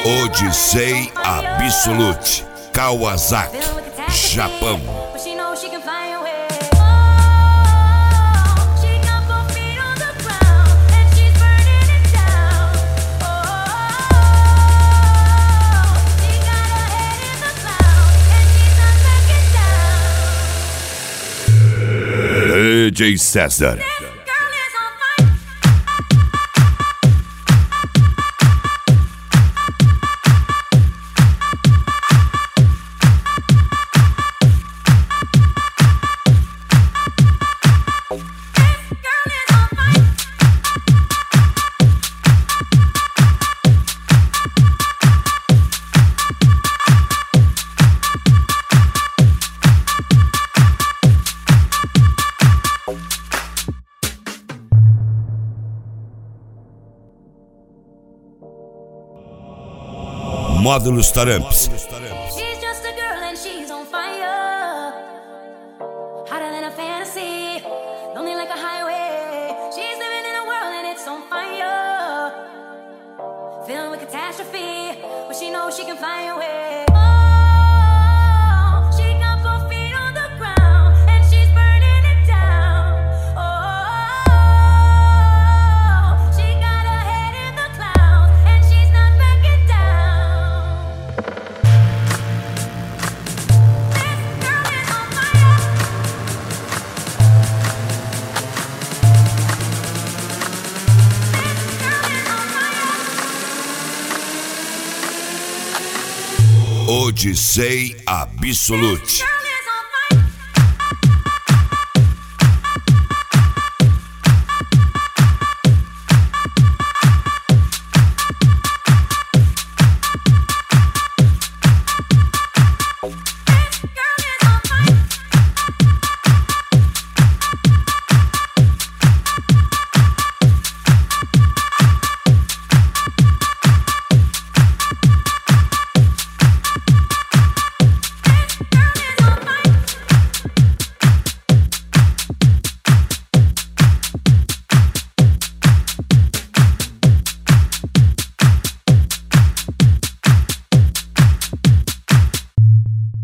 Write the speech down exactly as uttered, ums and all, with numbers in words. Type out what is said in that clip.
Odyssey Absolute, Kawasaki, Japão. D J César. Módulos Taramps. She's just a girl and she's on fire, hotter than a fantasy, lonely like a highway. She's living in a world and it's on fire, filled with catastrophe, but she knows she can fly away. Oh, she got both feet on the ground and she's burning it down. Oh, she got her head in the clouds and she's not backing down. Odyssey Absolute.